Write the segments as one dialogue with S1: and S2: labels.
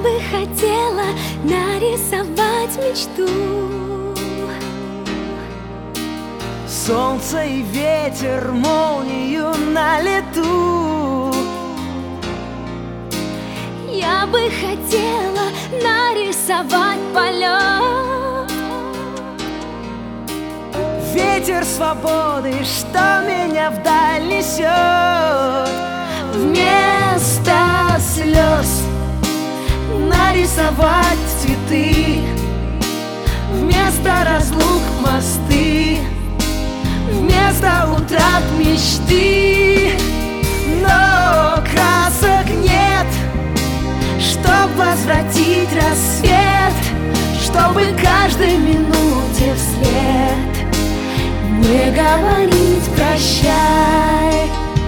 S1: бы хотела нарисовать мечту.
S2: Солнце и ветер, молнию на лету.
S1: Я бы хотела нарисовать полет.
S2: Ветер свободы, что меня вдаль несет.
S1: Вместо слез
S2: нарисовать цветы, вместо разлук мосты, вместо утрат мечты. Но красок нет, чтоб возвратить рассвет, чтобы каждой минуте вслед не говорить прощай.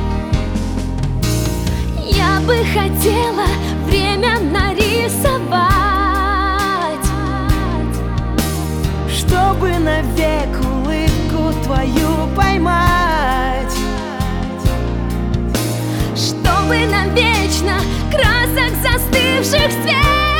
S1: я бы хотела время нарисовать,
S2: чтобы навек улыбку твою поймать,
S1: чтобы навечно красок застывших цвет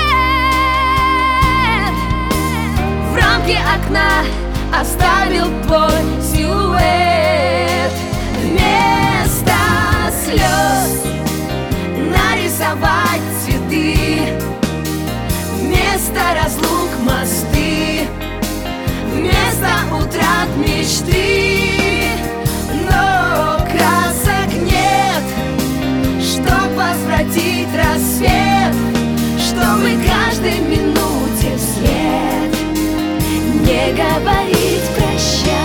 S2: в рамке окна оставил твой силуэт. Вместо слез нарисовать цветы, вместо разлук мосты, вместо утрат мечты. Но красок нет, чтоб возвратить рассвет, чтобы каждой минуте вслед не говорить прощай.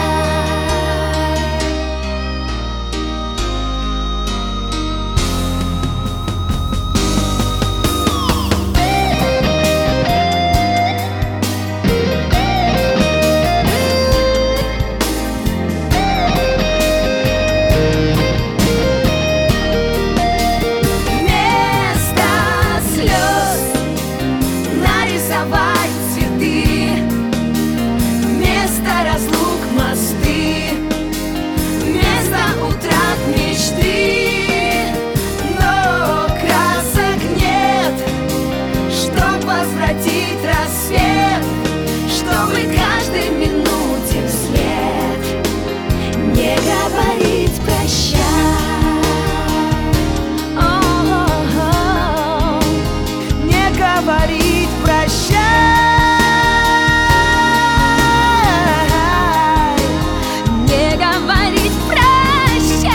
S2: Возвратить рассвет, чтобы каждой минуте вслед не говорить прощай. Не говорить прощай.
S1: Не говорить прощай,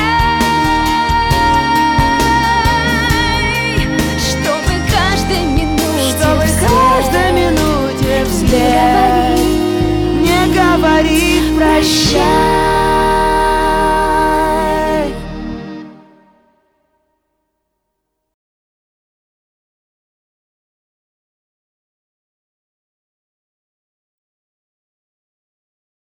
S1: чтобы каждой
S2: минуте вслед не говорить прощай.